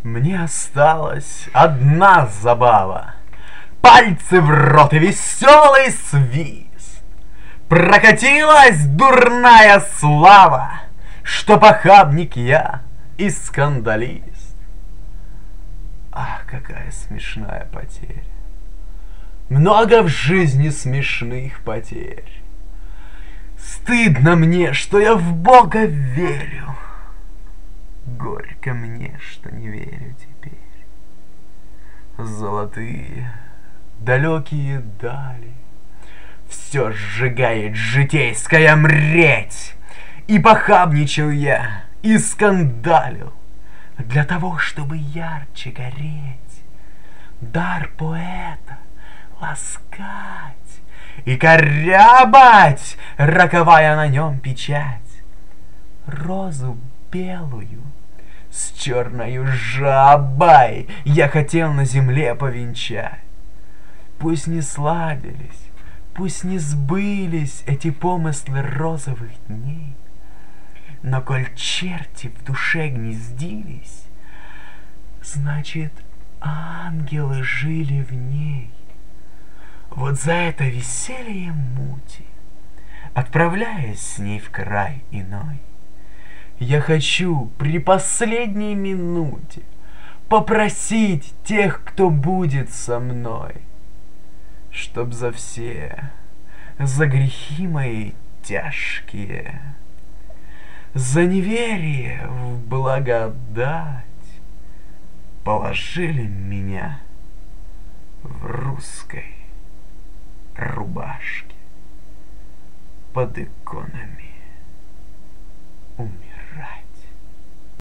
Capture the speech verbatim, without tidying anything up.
Мне осталась одна забава. Пальцы в рот и веселый свист. Прокатилась дурная слава, что похабник я и скандалист. Ах, какая смешная потеря! Много в жизни смешных потерь. Стыдно мне, что я в Бога верю. Горько мне, что не верю теперь. Золотые, далекие дали все сжигает житейская мреть. И похабничал я, и скандалил для того, чтобы ярче гореть. Дар поэта ласкать и корябать, роковая на нем печать. Розу белую с черною жабой я хотел на земле повенчать. Пусть не сладились, пусть не сбылись эти помыслы розовых дней, но коль черти в душе гнездились, значит, ангелы жили в ней. Вот за это веселье мути, отправляясь с ней в край иной, я хочу при последней минуте попросить тех, кто будет со мной, чтоб за все, за грехи мои тяжкие, за неверие в благодать положили меня в русской рубашке под иконами